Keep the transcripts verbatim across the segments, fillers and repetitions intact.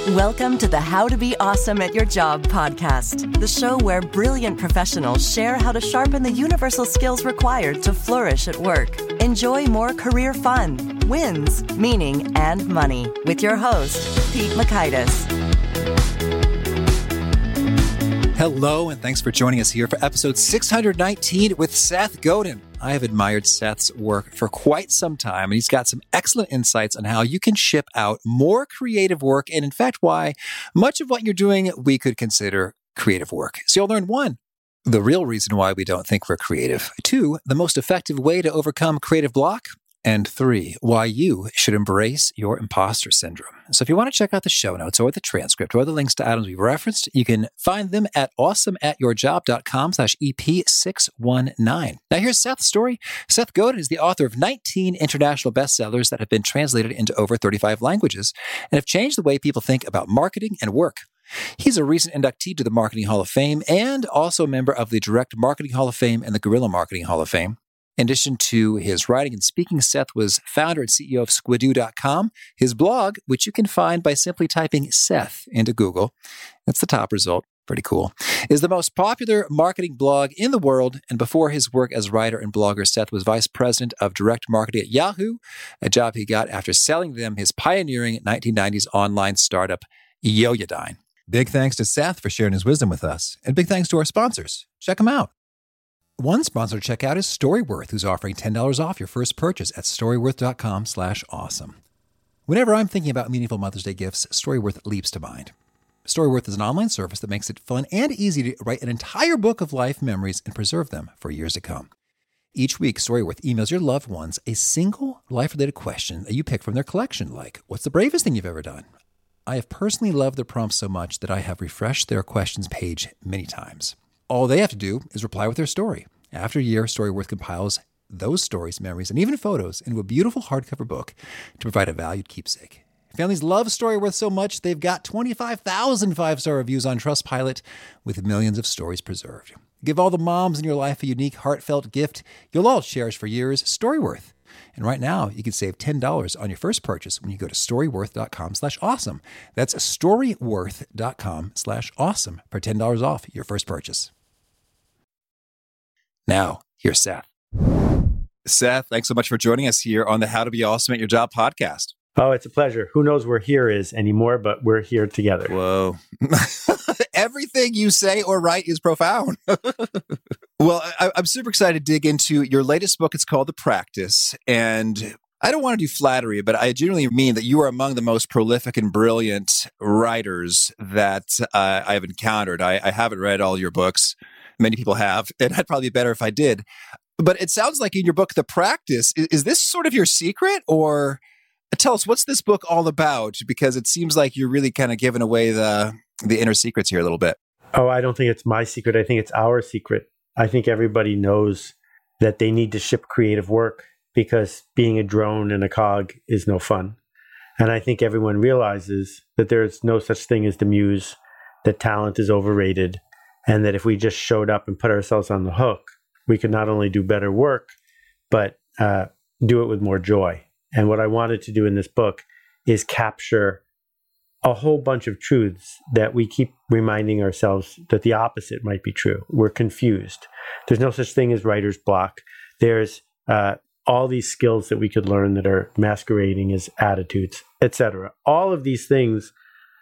Welcome to the How to Be Awesome at Your Job podcast, the show where brilliant professionals share how to sharpen the universal skills required to flourish at work. Enjoy more career fun, wins, meaning, and money with your host, Pete Mockaitis. Hello, and thanks for joining us here for episode six hundred nineteen with Seth Godin. I have admired Seth's work for quite some time, and he's got some excellent insights on how you can ship out more creative work, and in fact, why much of what you're doing we could consider creative work. So you'll learn one, the real reason why we don't think we're creative. Two, the most effective way to overcome creative block. And three, why you should embrace your imposter syndrome. So if you want to check out the show notes or the transcript or the links to items we've referenced, you can find them at awesomeatyourjob.com slash EP619. Now here's Seth's story. Seth Godin is the author of nineteen international bestsellers that have been translated into over thirty-five languages and have changed the way people think about marketing and work. He's a recent inductee to the Marketing Hall of Fame and also a member of the Direct Marketing Hall of Fame and the Guerrilla Marketing Hall of Fame. In addition to his writing and speaking, Seth was founder and C E O of Squidoo dot com. His blog, which you can find by simply typing Seth into Google, that's the top result, pretty cool, is the most popular marketing blog in the world. And before his work as writer and blogger, Seth was vice president of direct marketing at Yahoo, a job he got after selling them his pioneering nineteen nineties online startup, Yoyodyne. Big thanks to Seth for sharing his wisdom with us. And big thanks to our sponsors. Check them out. One sponsor to check out is Storyworth, who's offering ten dollars off your first purchase at storyworth.com slash awesome. Whenever I'm thinking about meaningful Mother's Day gifts, Storyworth leaps to mind. Storyworth is an online service that makes it fun and easy to write an entire book of life memories and preserve them for years to come. Each week, Storyworth emails your loved ones a single life-related question that you pick from their collection, like, what's the bravest thing you've ever done? I have personally loved their prompts so much that I have refreshed their questions page many times. All they have to do is reply with their story. After a year, Storyworth compiles those stories, memories, and even photos into a beautiful hardcover book to provide a valued keepsake. Families love Storyworth so much, they've got twenty-five thousand five-star reviews on Trustpilot with millions of stories preserved. Give all the moms in your life a unique, heartfelt gift you'll all cherish for years, Storyworth. And right now, you can save ten dollars on your first purchase when you go to storyworth.com slash awesome. That's storyworth.com slash awesome for ten dollars off your first purchase. Now, here's Seth. Seth, thanks so much for joining us here on the How to Be Awesome at Your Job podcast. Oh, it's a pleasure. Who knows where here is anymore, but we're here together. Whoa. Everything you say or write is profound. Well, I, I'm super excited to dig into your latest book. It's called The Practice. And I don't want to do flattery, but I genuinely mean that you are among the most prolific and brilliant writers that uh, I've encountered. I, I haven't read all your books. Many people have, and I'd probably be better if I did. But it sounds like in your book, The Practice, is, is this sort of your secret? Or tell us, what's this book all about? Because it seems like you're really kind of giving away the, the inner secrets here a little bit. Oh, I don't think it's my secret. I think it's our secret. I think everybody knows that they need to ship creative work because being a drone and a cog is no fun. And I think everyone realizes that there's no such thing as the muse, that talent is overrated, and that if we just showed up and put ourselves on the hook, we could not only do better work, but uh, do it with more joy. And what I wanted to do in this book is capture a whole bunch of truths that we keep reminding ourselves that the opposite might be true. We're confused. There's no such thing as writer's block. There's uh, all these skills that we could learn that are masquerading as attitudes, et cetera. All of these things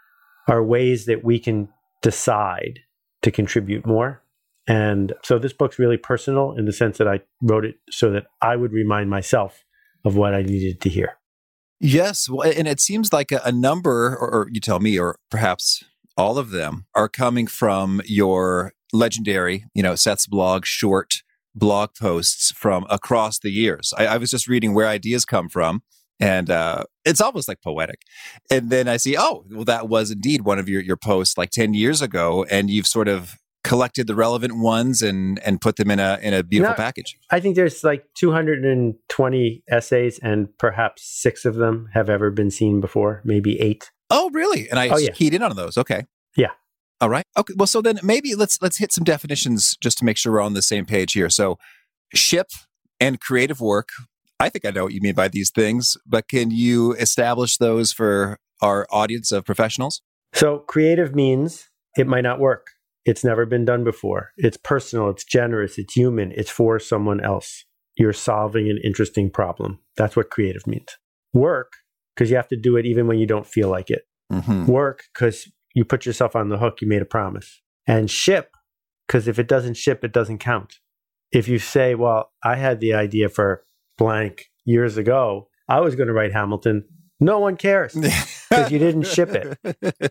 are ways that we can decide to contribute more. And so this book's really personal in the sense that I wrote it so that I would remind myself of what I needed to hear. Yes. Well, and it seems like a, a number, or, or you tell me, or perhaps all of them are coming from your legendary, you know, Seth's blog, short blog posts from across the years. I, I was just reading where ideas come from, and uh, it's almost like poetic. And then I see, oh, well, that was indeed one of your, your posts like ten years ago, and you've sort of collected the relevant ones and and put them in a in a beautiful Now, package. I think there's like two hundred twenty essays, and perhaps six of them have ever been seen before, maybe eight. Oh, really? And I oh, yeah. keyed in on those. Okay. Yeah. All right. Okay. Well, so then maybe let's let's hit some definitions just to make sure we're on the same page here. So, ship and creative work. I think I know what you mean by these things, but can you establish those for our audience of professionals? So creative means it might not work. It's never been done before. It's personal, it's generous, it's human, it's for someone else. You're solving an interesting problem. That's what creative means. Work, because you have to do it even when you don't feel like it. Mm-hmm. Work, because you put yourself on the hook, you made a promise. And ship, because if it doesn't ship, it doesn't count. If you say, well, I had the idea for blank years ago, I was going to write Hamilton. No one cares because you didn't ship it.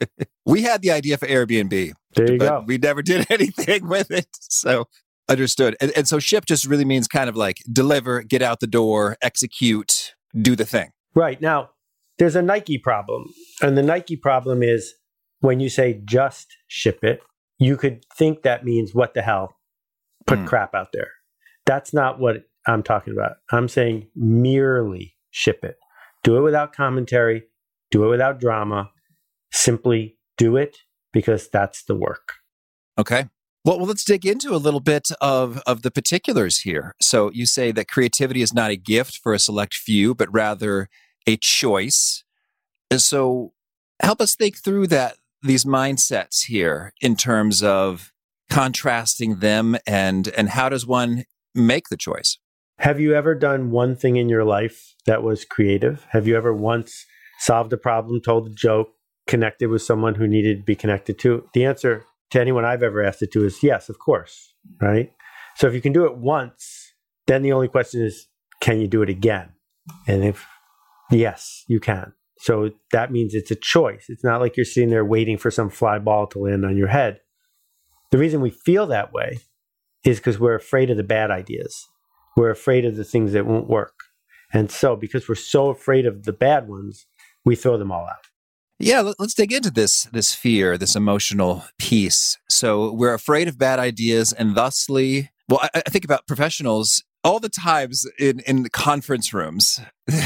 We had the idea for Airbnb. There you but go. We never did anything with it. So understood. And, and so ship just really means kind of like deliver, get out the door, execute, do the thing. Right. Now, there's a Nike problem. And the Nike problem is when you say just ship it, you could think that means what the hell, put mm. crap out there. That's not what I'm talking about. I'm saying merely ship it. Do it without commentary. Do it without drama. Simply do it because that's the work. Okay. Well, well, let's dig into a little bit of, of the particulars here. So you say that creativity is not a gift for a select few, but rather a choice. And so help us think through that, these mindsets here in terms of contrasting them and, and how does one make the choice? Have you ever done one thing in your life that was creative? Have you ever once solved a problem, told a joke, connected with someone who needed to be connected to? The answer to anyone I've ever asked it to is yes, of course, right? So if you can do it once, then the only question is, can you do it again? And if yes, you can. So that means it's a choice. It's not like you're sitting there waiting for some fly ball to land on your head. The reason we feel that way is because we're afraid of the bad ideas. We're afraid of the things that won't work. And so because we're so afraid of the bad ones, we throw them all out. Yeah, let's dig into this this fear, this emotional piece. So we're afraid of bad ideas and thusly, well, I, I think about professionals all the times in, in the conference rooms.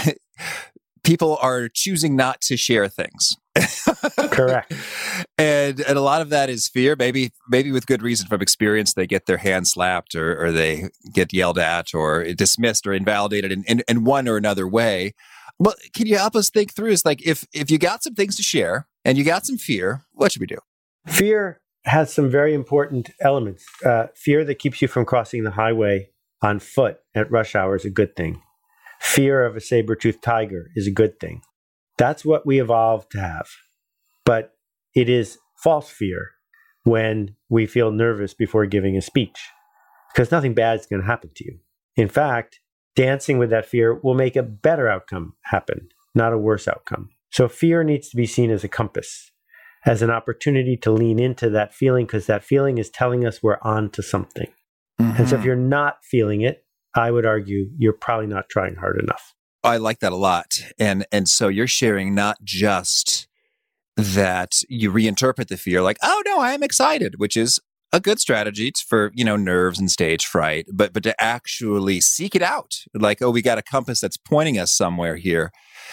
People are choosing not to share things. Correct. And and a lot of that is fear, maybe maybe with good reason from experience. They get their hand slapped or, or they get yelled at or dismissed or invalidated in, in, in one or another way. Well, can you help us think through? It's like if if you got some things to share and you got some fear, what should we do? Fear has some very important elements. Uh, fear that keeps you from crossing the highway on foot at rush hour is a good thing. Fear of a saber-toothed tiger is a good thing. That's what we evolved to have. But it is false fear when we feel nervous before giving a speech, because nothing bad is going to happen to you. In fact, dancing with that fear will make a better outcome happen, not a worse outcome. So fear needs to be seen as a compass, as an opportunity to lean into that feeling, because that feeling is telling us we're on to something. Mm-hmm. And so if you're not feeling it, I would argue you're probably not trying hard enough. I like that a lot. And and so you're sharing not just that you reinterpret the fear like, oh no, I am excited, which is a good strategy for, you know, nerves and stage fright, but but to actually seek it out. Like, oh, we got a compass that's pointing us somewhere here.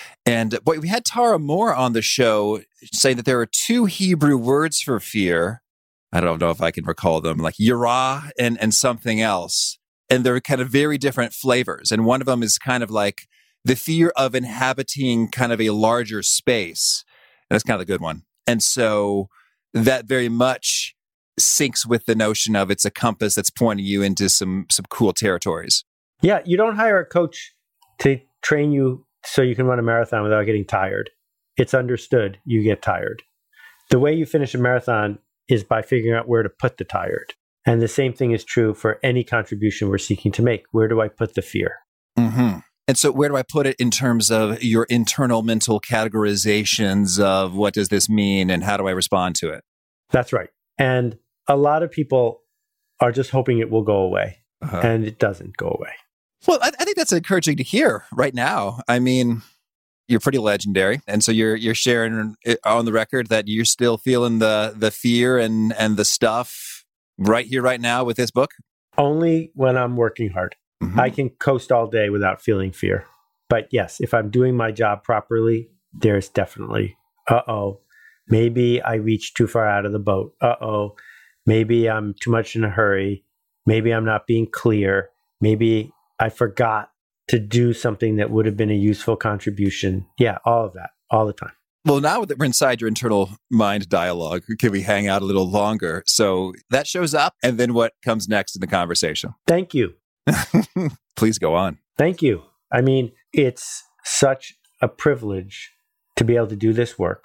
And boy, we had Tara Moore on the show saying that there are two Hebrew words for fear. I don't know if I can recall them, like yirah and, and something else. And they're kind of very different flavors. And one of them is kind of like the fear of inhabiting kind of a larger space. And that's kind of the good one. And so that very much syncs with the notion of it's a compass that's pointing you into some some cool territories. Yeah, you don't hire a coach to train you so you can run a marathon without getting tired. It's understood you get tired. The way you finish a marathon is by figuring out where to put the tired. And the same thing is true for any contribution we're seeking to make. Where do I put the fear? Mm-hmm. And so where do I put it in terms of your internal mental categorizations of what does this mean and how do I respond to it? That's right. And a lot of people are just hoping it will go away. Uh-huh. And it doesn't go away. Well, I, I think that's encouraging to hear right now. I mean, you're pretty legendary. And so you're you're sharing on the record that you're still feeling the the fear and, and the stuff right here, right now with this book? Only when I'm working hard. Mm-hmm. I can coast all day without feeling fear. But yes, if I'm doing my job properly, there's definitely, uh-oh, maybe I reached too far out of the boat. Uh-oh, maybe I'm too much in a hurry. Maybe I'm not being clear. Maybe I forgot to do something that would have been a useful contribution. Yeah, all of that, all the time. Well, now that we're inside your internal mind dialogue, can we hang out a little longer? So that shows up, and then what comes next in the conversation? Thank you. Please go on. Thank you. I mean, it's such a privilege to be able to do this work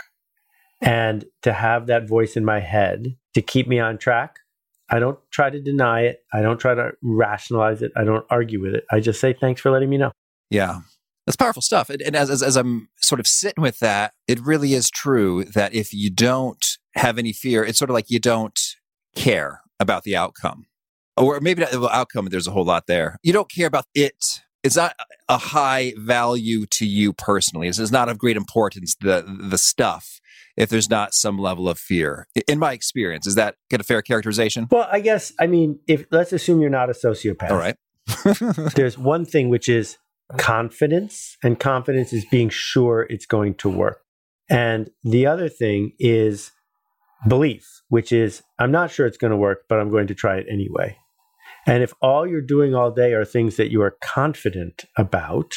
and to have that voice in my head to keep me on track. I don't try to deny it. I don't try to rationalize it. I don't argue with it. I just say, thanks for letting me know. Yeah. That's powerful stuff. And, and as, as as I'm sort of sitting with that, it really is true that if you don't have any fear, it's sort of like you don't care about the outcome. Or maybe not the outcome, there's a whole lot there. You don't care about it. It's not a high value to you personally. It's not of great importance, the the stuff, if there's not some level of fear. In my experience, is that get a fair characterization? Well, I guess, I mean, if let's assume you're not a sociopath. All right. There's one thing which is confidence, and confidence is being sure it's going to work. And the other thing is belief, which is I'm not sure it's going to work, but I'm going to try it anyway. And if all you're doing all day are things that you are confident about,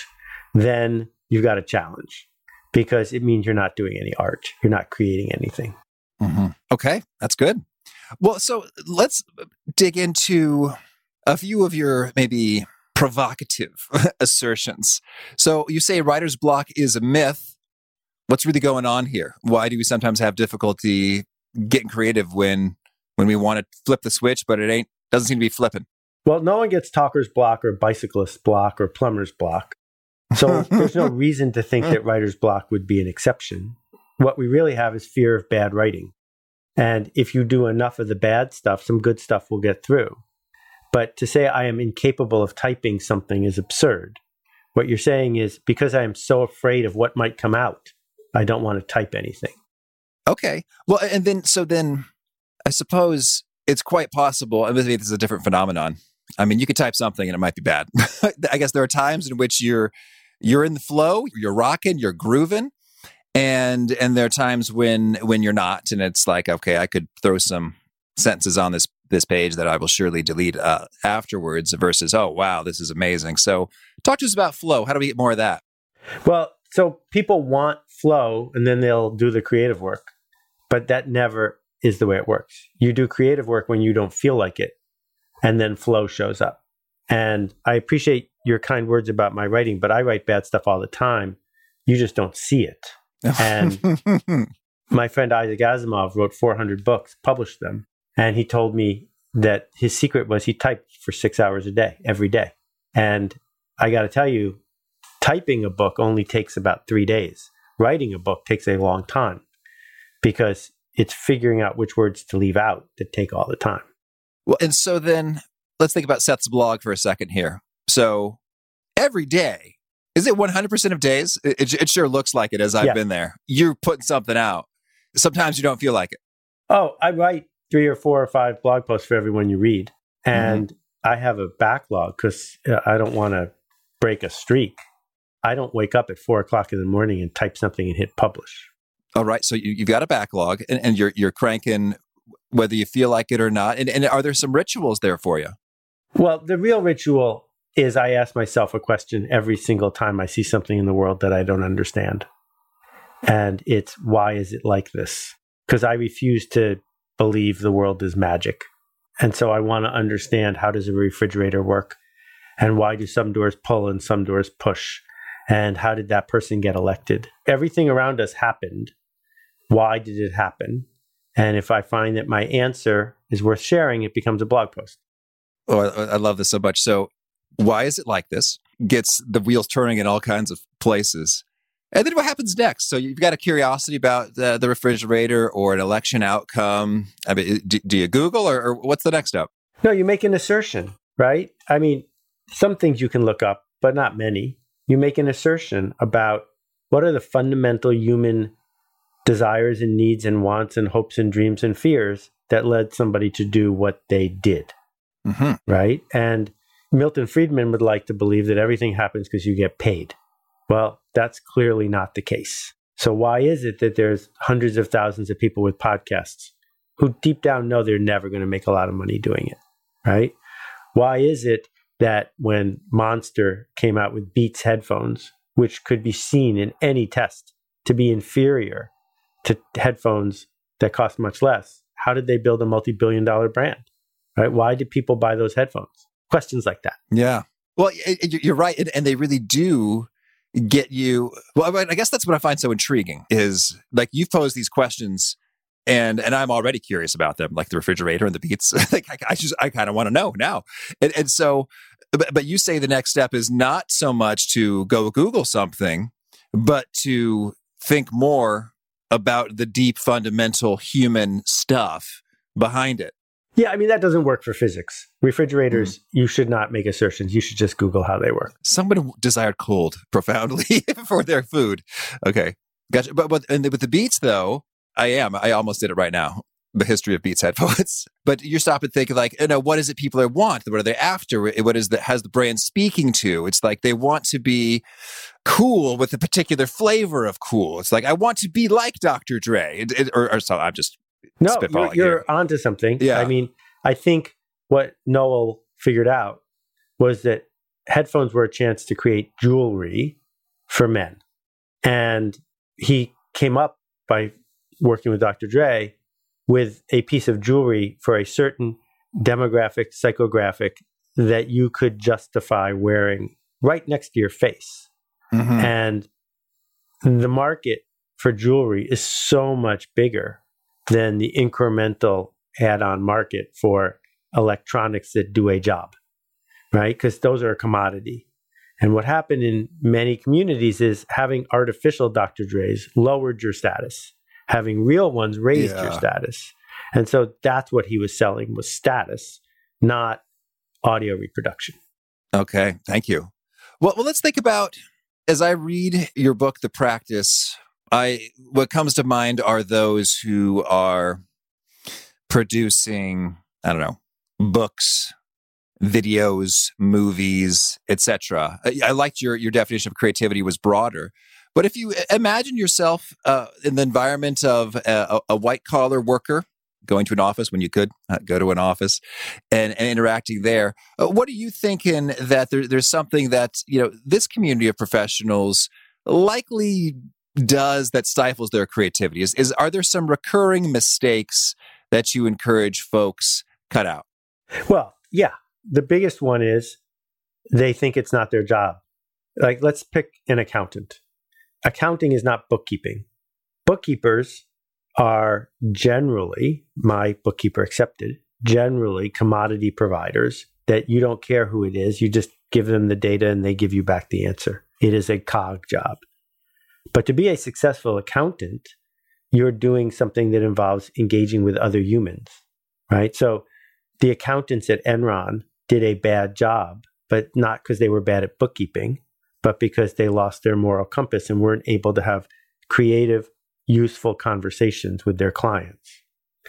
then you've got a challenge because it means you're not doing any art. You're not creating anything. Mm-hmm. Okay, that's good. Well, so let's dig into a few of your maybe provocative assertions. So you say writer's block is a myth. What's really going on here? Why do we sometimes have difficulty getting creative when when we want to flip the switch, but it ain't doesn't seem to be flipping? Well, no one gets talker's block or bicyclist block or plumber's block. So there's no reason to think that writer's block would be an exception. What we really have is fear of bad writing. And if you do enough of the bad stuff, some good stuff will get through. But to say I am incapable of typing something is absurd. What you're saying is because I am so afraid of what might come out, I don't want to type anything. Okay. Well, and then, so then I suppose it's quite possible, and maybe this is a different phenomenon. I mean, you could type something and it might be bad. I guess there are times in which you're you're in the flow, you're rocking, you're grooving, and and there are times when when you're not, and it's like, okay, I could throw some sentences on this this page that I will surely delete uh, afterwards versus, oh, wow, this is amazing. So talk to us about flow. How do we get more of that? Well, so people want flow and then they'll do the creative work, but that never is the way it works. You do creative work when you don't feel like it, and then flow shows up. And I appreciate your kind words about my writing, but I write bad stuff all the time. You just don't see it. And my friend Isaac Asimov wrote four hundred books, published them. And he told me that his secret was he typed for six hours a day, every day. And I got to tell you, typing a book only takes about three days. Writing a book takes a long time because it's figuring out which words to leave out that take all the time. Well, and so then let's think about Seth's blog for a second here. So every day, is it one hundred percent of days? It, it sure looks like it as I've yeah. been there. You're putting something out. Sometimes you don't feel like it. Oh, I write three or four or five blog posts for everyone you read. And mm-hmm. I have a backlog because I don't want to break a streak. I don't wake up at four o'clock in the morning and type something and hit publish. All right. So you, you've got a backlog and, and you're you're cranking whether you feel like it or not. And, and are there some rituals there for you? Well, the real ritual is I ask myself a question every single time I see something in the world that I don't understand. And it's, why is it like this? Because I refuse to believe the world is magic. And so I want to understand, how does a refrigerator work? And why do some doors pull and some doors push? And how did that person get elected? Everything around us happened. Why did it happen? And if I find that my answer is worth sharing, it becomes a blog post. Oh, I, I love this so much. So why is it like this? Gets the wheels turning in all kinds of places. And then what happens next? So you've got a curiosity about the, the refrigerator or an election outcome. I mean, do, do you Google or, or what's the next step? No, you make an assertion, right? I mean, some things you can look up, but not many. You make an assertion about what are the fundamental human desires and needs and wants and hopes and dreams and fears that led somebody to do what they did, mm-hmm. right? And Milton Friedman would like to believe that everything happens because you get paid. Well, that's clearly not the case. So why is it that there's hundreds of thousands of people with podcasts who deep down know they're never going to make a lot of money doing it, right? Why is it that when Monster came out with Beats headphones, which could be seen in any test, to be inferior to headphones that cost much less, how did they build a multi-billion dollar brand? Right? Why did people buy those headphones? Questions like that. Yeah. Well, you're right. And they really do get you. Well, I guess that's what I find so intriguing is like you've posed these questions and and I'm already curious about them, like the refrigerator and the Beats. like I, I just, I kind of want to know now. And, and so, but, but you say the next step is not so much to go Google something, but to think more about the deep fundamental human stuff behind it. Yeah, I mean, that doesn't work for physics. Refrigerators, mm. you should not make assertions. You should just Google how they work. Someone desired cold profoundly for their food. Okay, gotcha. But, but and with the Beats, though, I am. I almost did it right now. The history of Beats headphones. But you stop and think like, you know, what is it people want? What are they after? What is that has the brand speaking to? It's like they want to be cool with a particular flavor of cool. It's like, I want to be like Doctor Dre. It, it, or, or so I'm just No, you're, you're onto something. Yeah. I mean, I think what Noel figured out was that headphones were a chance to create jewelry for men. And he came up by working with Doctor Dre with a piece of jewelry for a certain demographic, psychographic that you could justify wearing right next to your face. Mm-hmm. And the market for jewelry is so much bigger than the incremental add-on market for electronics that do a job, right? Because those are a commodity. And what happened in many communities is having artificial Doctor Dre's lowered your status. Having real ones raised yeah. your status. And so that's what he was selling was status, not audio reproduction. Okay, thank you. Well, well, let's think about, as I read your book, The Practice, I what comes to mind are those who are producing, I don't know, books, videos, movies, et cetera. I, I liked your your definition of creativity was broader. But if you imagine yourself uh, in the environment of a, a white collar worker, going to an office when you could uh, go to an office and, and interacting there, uh, what are you thinking that there, there's something that, you know, this community of professionals likely does that stifles their creativity? Is, is are there some recurring mistakes that you encourage folks cut out? Well, yeah. The biggest one is they think it's not their job. Like, let's pick an accountant. Accounting is not bookkeeping. Bookkeepers are generally, my bookkeeper accepted, generally commodity providers that you don't care who it is. You just give them the data and they give you back the answer. It is a cog job. But to be a successful accountant, you're doing something that involves engaging with other humans, right? So the accountants at Enron did a bad job, but not because they were bad at bookkeeping, but because they lost their moral compass and weren't able to have creative, useful conversations with their clients.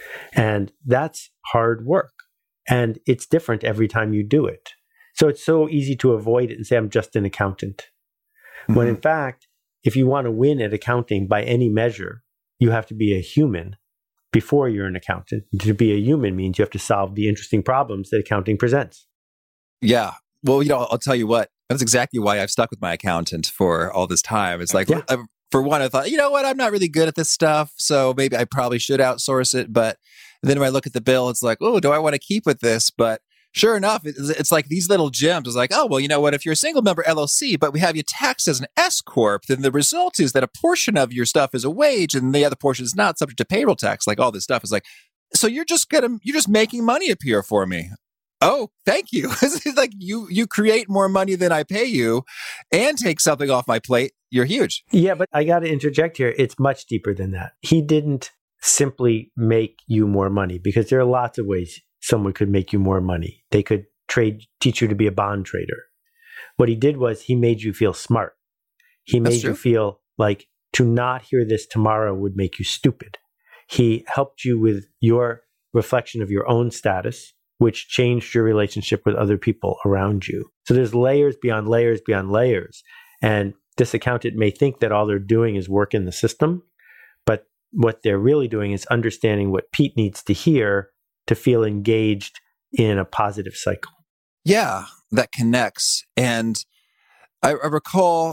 And that's hard work. And it's different every time you do it. So it's so easy to avoid it and say, I'm just an accountant. Mm-hmm. When in fact, if you want to win at accounting by any measure, you have to be a human before you're an accountant. To be a human means you have to solve the interesting problems that accounting presents. Yeah. Well, you know, I'll tell you what, that's exactly why I've stuck with my accountant for all this time. It's like, yeah. I, for one, I thought, you know what, I'm not really good at this stuff, so maybe I probably should outsource it. But then when I look at the bill, it's like, oh, do I want to keep with this? But sure enough, it's, it's like these little gems. It's like, oh, well, you know what, if you're a single member L L C, but we have you taxed as an S corp, then the result is that a portion of your stuff is a wage and the other portion is not subject to payroll tax. Like all this stuff is like, so you're just gonna, you're just making money appear for me. Oh, thank you. It's like you you create more money than I pay you and take something off my plate. You're huge. Yeah, but I got to interject here. It's much deeper than that. He didn't simply make you more money because there are lots of ways someone could make you more money. They could trade, teach you to be a bond trader. What he did was he made you feel smart. He made you feel like to not hear this tomorrow would make you stupid. He helped you with your reflection of your own status, which changed your relationship with other people around you. So there's layers beyond layers beyond layers. And this accountant may think that all they're doing is work in the system, but what they're really doing is understanding what Pete needs to hear to feel engaged in a positive cycle. Yeah, that connects. And I, I recall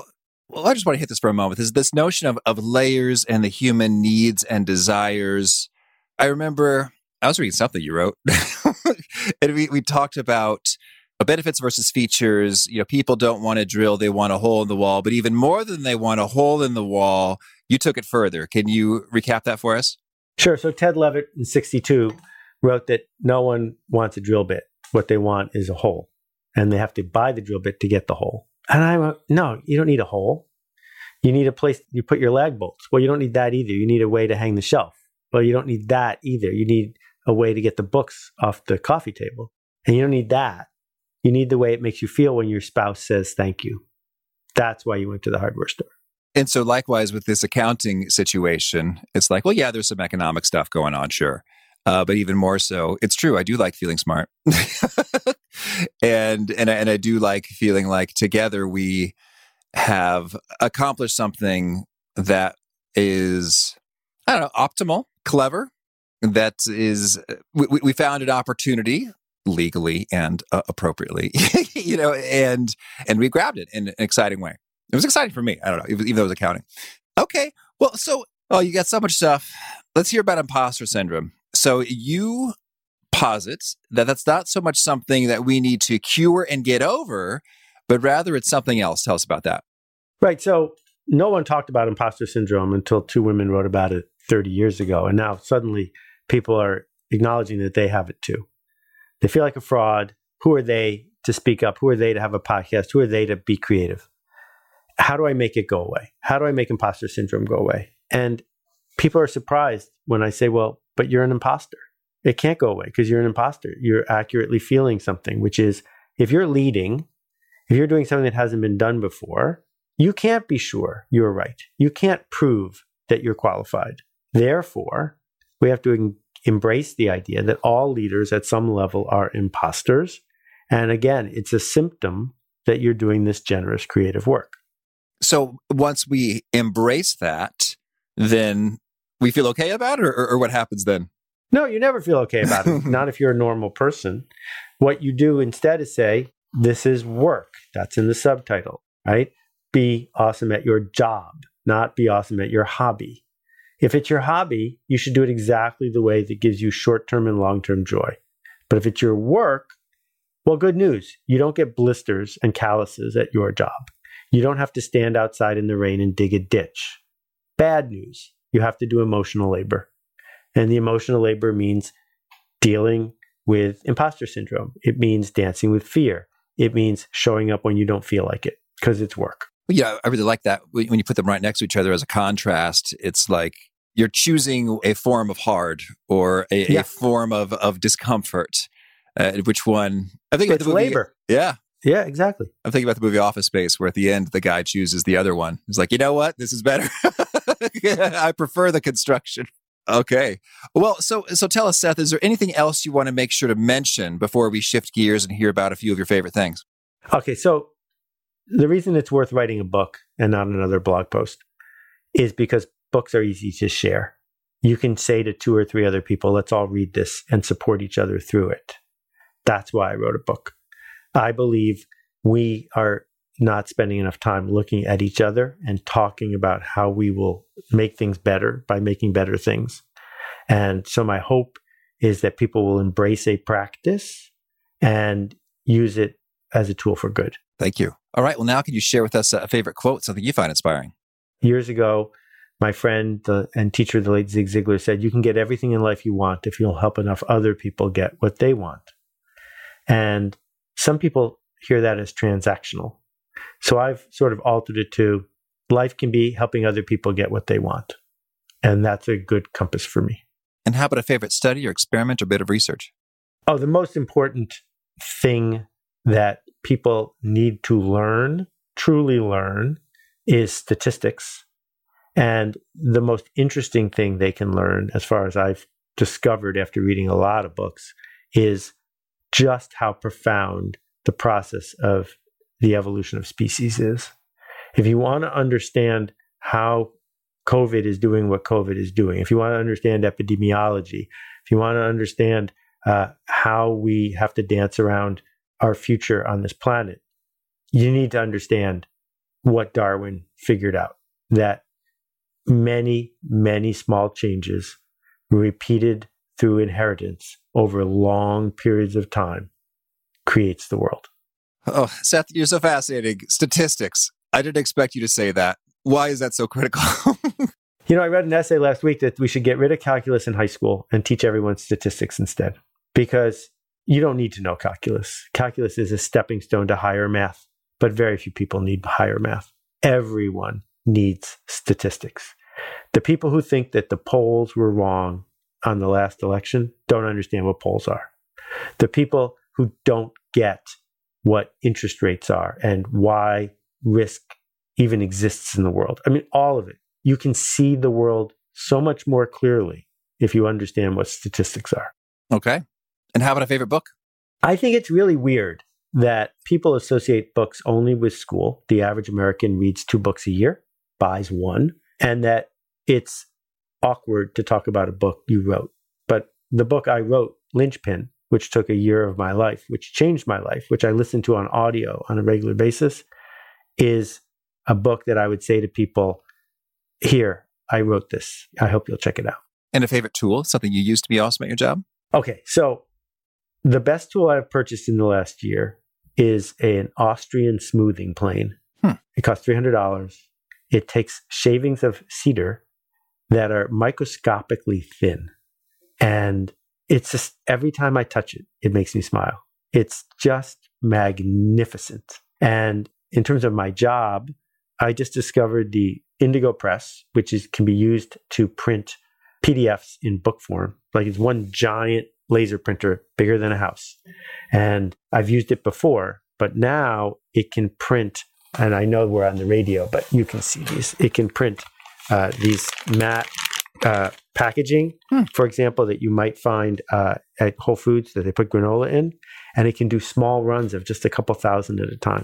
Well, I just want to hit this for a moment. This this notion of, of layers and the human needs and desires. I remember I was reading something you wrote, and we, we talked about benefits versus features. You know, people don't want to drill; they want a hole in the wall. But even more than they want a hole in the wall, you took it further. Can you recap that for us? Sure. So Ted Levitt in sixty-two wrote that no one wants a drill bit. What they want is a hole, and they have to buy the drill bit to get the hole. And I went, no, you don't need a hole. You need a place you put your lag bolts. Well, you don't need that either. You need a way to hang the shelf. Well, you don't need that either. You need a way to get the books off the coffee table. And you don't need that. You need the way it makes you feel when your spouse says thank you. That's why you went to the hardware store. And so likewise with this accounting situation, it's like, well, yeah, there's some economic stuff going on, sure. Uh, but even more so, it's true. I do like feeling smart. and, and, and I do like feeling like together we have accomplished something that is, I don't know, optimal, clever, that is, we, we found an opportunity legally and uh, appropriately, you know, and, and we grabbed it in an exciting way. It was exciting for me. I don't know, even though it was accounting. Okay. Well, so, oh, you got so much stuff. Let's hear about imposter syndrome. So you posit that that's not so much something that we need to cure and get over, but rather it's something else. Tell us about that. Right. So no one talked about imposter syndrome until two women wrote about it thirty years ago. And now suddenly people are acknowledging that they have it too. They feel like a fraud. Who are they to speak up? Who are they to have a podcast? Who are they to be creative? How do I make it go away? How do I make imposter syndrome go away? And people are surprised when I say, well, but you're an imposter. It can't go away because you're an imposter. You're accurately feeling something, which is if you're leading, if you're doing something that hasn't been done before, you can't be sure you're right. You can't prove that you're qualified. Therefore, we have to en- embrace the idea that all leaders at some level are imposters. And again, it's a symptom that you're doing this generous creative work. So once we embrace that, then we feel okay about it, or, or, or what happens then? No, you never feel okay about it. Not if you're a normal person. What you do instead is say, this is work. That's in the subtitle, right? Be awesome at your job, not be awesome at your hobby. If it's your hobby, you should do it exactly the way that gives you short-term and long-term joy. But if it's your work, well, good news. You don't get blisters and calluses at your job. You don't have to stand outside in the rain and dig a ditch. Bad news. You have to do emotional labor. And the emotional labor means dealing with imposter syndrome. It means dancing with fear. It means showing up when you don't feel like it because it's work. Yeah, I really like that. When you put them right next to each other as a contrast, it's like you're choosing a form of hard or a, yeah. a form of, of discomfort. Uh, which one? I think it's about the movie, labor. Yeah. Yeah, exactly. I'm thinking about the movie Office Space, where at the end, the guy chooses the other one. He's like, you know what? This is better. I prefer the construction. Okay. Well, so so tell us, Seth, is there anything else you want to make sure to mention before we shift gears and hear about a few of your favorite things? Okay. So the reason it's worth writing a book and not another blog post is because books are easy to share. You can say to two or three other people, let's all read this and support each other through it. That's why I wrote a book. I believe we are not spending enough time looking at each other and talking about how we will make things better by making better things. And so my hope is that people will embrace a practice and use it as a tool for good. Thank you. All right. Well, now can you share with us a favorite quote, something you find inspiring? Years ago, my friend the, and teacher, the late Zig Ziglar, said, you can get everything in life you want if you'll help enough other people get what they want. And some people hear that as transactional. So I've sort of altered it to life can be helping other people get what they want. And that's a good compass for me. And how about a favorite study or experiment or bit of research? Oh, the most important thing that people need to learn, truly learn, is statistics. And the most interesting thing they can learn, as far as I've discovered after reading a lot of books, is just how profound the process of the evolution of species is. If you want to understand how COVID is doing what COVID is doing, if you want to understand epidemiology, if you want to understand uh, how we have to dance around our future on this planet, you need to understand what Darwin figured out, that many, many small changes repeated through inheritance over long periods of time creates the world. Oh, Seth, you're so fascinating. Statistics. I didn't expect you to say that. Why is that so critical? You know, I read an essay last week that we should get rid of calculus in high school and teach everyone statistics instead, because you don't need to know calculus. Calculus is a stepping stone to higher math, but very few people need higher math. Everyone needs statistics. The people who think that the polls were wrong on the last election don't understand what polls are. The people who don't get what interest rates are and why risk even exists in the world. I mean, all of it. You can see the world so much more clearly if you understand what statistics are. Okay. And how about a favorite book? I think it's really weird that people associate books only with school. The average American reads two books a year, buys one, and that it's awkward to talk about a book you wrote. But the book I wrote, Linchpin, which took a year of my life, which changed my life, which I listen to on audio on a regular basis, is a book that I would say to people, here, I wrote this. I hope you'll check it out. And a favorite tool, something you use to be awesome at your job? Okay, so the best tool I've purchased in the last year is an Austrian smoothing plane. Hmm. It costs three hundred dollars. It takes shavings of cedar that are microscopically thin. And it's just, every time I touch it, it makes me smile. It's just magnificent. And in terms of my job, I just discovered the Indigo Press, which is can be used to print P D Fs in book form. Like it's one giant laser printer bigger than a house. And I've used it before, but now it can print, and I know we're on the radio, but you can see these. It can print uh, these matte uh, packaging, hmm. for example, that you might find uh, at Whole Foods that they put granola in. And it can do small runs of just a couple thousand at a time.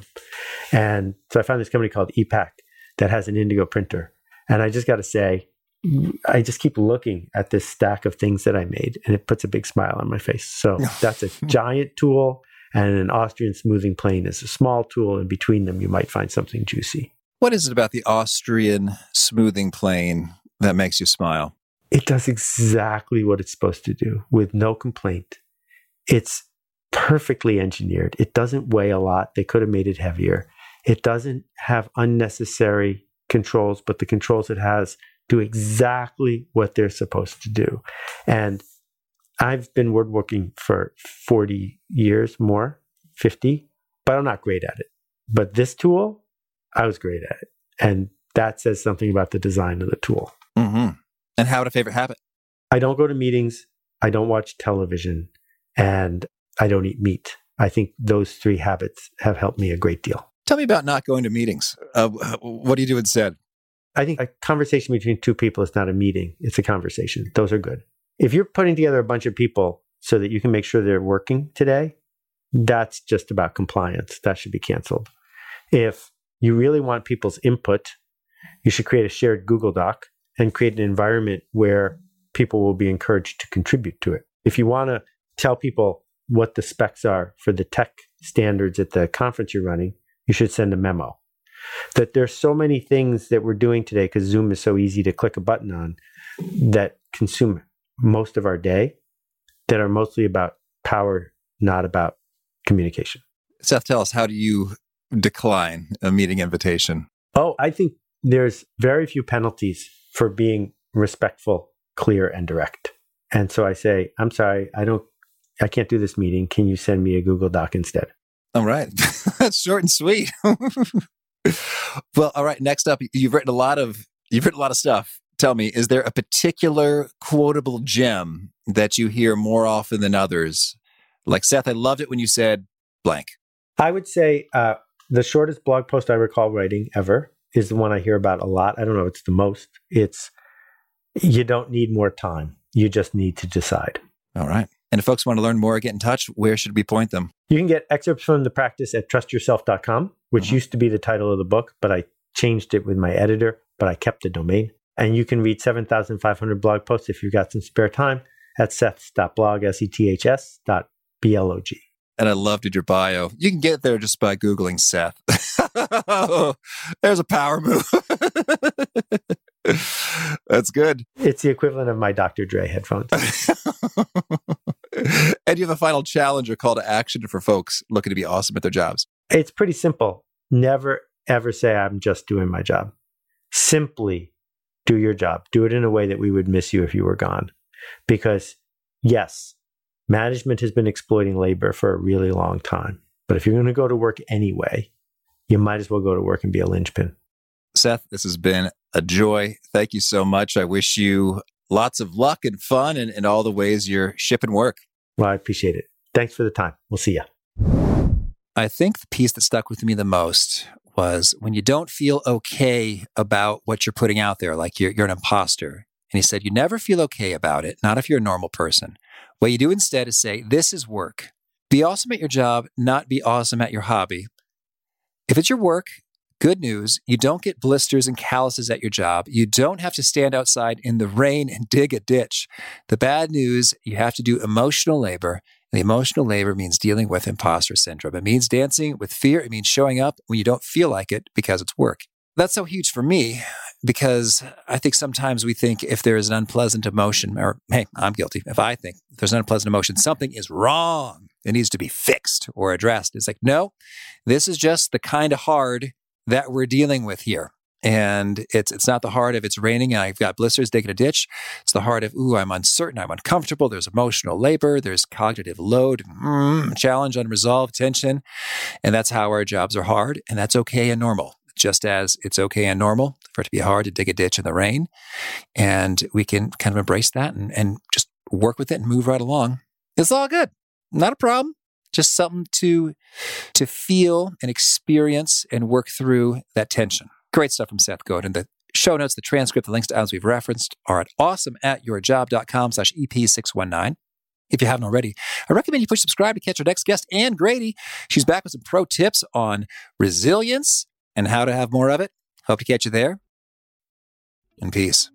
And so I found this company called E PAC that has an Indigo printer. And I just got to say, I just keep looking at this stack of things that I made, and it puts a big smile on my face. So that's a giant tool, and an Austrian smoothing plane is a small tool. And between them, you might find something juicy. What is it about the Austrian smoothing plane that makes you smile? It does exactly what it's supposed to do with no complaint. It's perfectly engineered. It doesn't weigh a lot. They could have made it heavier. It doesn't have unnecessary controls, but the controls it has do exactly what they're supposed to do. And I've been woodworking for forty years more, fifty, but I'm not great at it. But this tool, I was great at it. And that says something about the design of the tool. Mm-hmm. And how about a favorite habit? I don't go to meetings. I don't watch television. And I don't eat meat. I think those three habits have helped me a great deal. Tell me about not going to meetings. Uh, what do you do instead? I think a conversation between two people is not a meeting. It's a conversation. Those are good. If you're putting together a bunch of people so that you can make sure they're working today, that's just about compliance. That should be canceled. If you really want people's input, you should create a shared Google Doc and create an environment where people will be encouraged to contribute to it. If you want to tell people what the specs are for the tech standards at the conference you're running, you should send a memo. That there's so many things that we're doing today because Zoom is so easy to click a button on that consume most of our day that are mostly about power, not about communication. Seth, tell us, how do you decline a meeting invitation? Oh, I think there's very few penalties for being respectful, clear, and direct. And so I say, I'm sorry, I don't, I can't do this meeting. Can you send me a Google Doc instead? All right. That's short and sweet. Well, all right. Next up, you've written a lot of, you've written a lot of stuff. Tell me, is there a particular quotable gem that you hear more often than others? Like, Seth, I loved it when you said blank. I would say uh, the shortest blog post I recall writing ever is the one I hear about a lot. I don't know, it's the most. It's, you don't need more time. You just need to decide. All right. And if folks want to learn more or get in touch, where should we point them? You can get excerpts from the practice at trust yourself dot com, which mm-hmm. used to be the title of the book, but I changed it with my editor, but I kept the domain. And you can read seven thousand five hundred blog posts if you've got some spare time at seths dot blog, S E T H S dot B L O G. And I loved in your bio. You can get there just by Googling Seth. There's a power move. That's good. It's the equivalent of my Doctor Dre headphones. And you have a final challenge or call to action for folks looking to be awesome at their jobs. It's pretty simple. Never, ever say, I'm just doing my job. Simply do your job. Do it in a way that we would miss you if you were gone. Because, yes, management has been exploiting labor for a really long time. But if you're going to go to work anyway, you might as well go to work and be a linchpin. Seth, this has been a joy. Thank you so much. I wish you lots of luck and fun in, in all the ways you're shipping work. Well, I appreciate it. Thanks for the time. We'll see you. I think the piece that stuck with me the most was when you don't feel okay about what you're putting out there, like you're, you're an imposter. And he said, you never feel okay about it, not if you're a normal person. What you do instead is say, this is work. Be awesome at your job, not be awesome at your hobby. If it's your work, good news, you don't get blisters and calluses at your job. You don't have to stand outside in the rain and dig a ditch. The bad news, you have to do emotional labor. And the emotional labor means dealing with imposter syndrome. It means dancing with fear. It means showing up when you don't feel like it because it's work. That's so huge for me because I think sometimes we think if there is an unpleasant emotion, or hey, I'm guilty. If I think if there's an unpleasant emotion, something is wrong. It needs to be fixed or addressed. It's like, no, this is just the kind of hard that we're dealing with here. And it's it's not the heart of it's raining and I've got blisters digging a ditch. It's the heart of, ooh, I'm uncertain, I'm uncomfortable. There's emotional labor. There's cognitive load, mm, challenge, unresolved tension. And that's how our jobs are hard. And that's okay and normal. Just as it's okay and normal for it to be hard to dig a ditch in the rain. And we can kind of embrace that and, and just work with it and move right along. It's all good. Not a problem. Just something to, to feel and experience and work through that tension. Great stuff from Seth Godin. The show notes, the transcript, the links to items we've referenced are at awesome at your job dot com slash E P six one nine. If you haven't already, I recommend you push subscribe to catch our next guest, Anne Grady. She's back with some pro tips on resilience and how to have more of it. Hope to catch you there. And peace.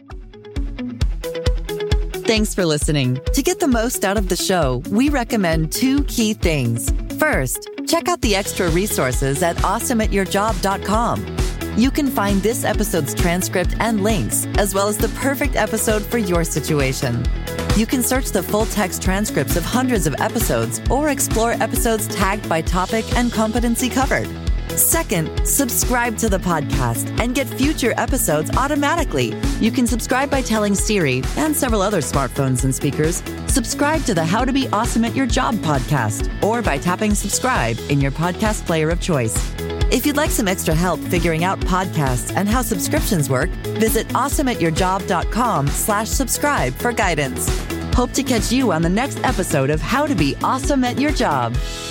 Thanks for listening. To get the most out of the show, we recommend two key things. First, check out the extra resources at awesome at your job dot com. You can find this episode's transcript and links, as well as the perfect episode for your situation. You can search the full text transcripts of hundreds of episodes or explore episodes tagged by topic and competency covered. Second, subscribe to the podcast and get future episodes automatically. You can subscribe by telling Siri and several other smartphones and speakers, subscribe to the How to Be Awesome at Your Job podcast, or by tapping subscribe in your podcast player of choice. If you'd like some extra help figuring out podcasts and how subscriptions work, visit awesome at your job dot com slash subscribe for guidance. Hope to catch you on the next episode of How to Be Awesome at Your Job.